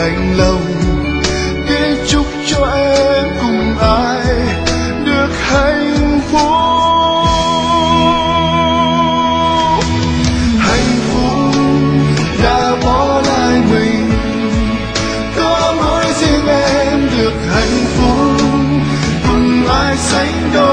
đành lòng để chúc cho em cùng ai được hạnh phúc. Hạnh phúc đã bỏ lại mình, có mỗi riêng em được hạnh phúc, cùng ai sánh đôi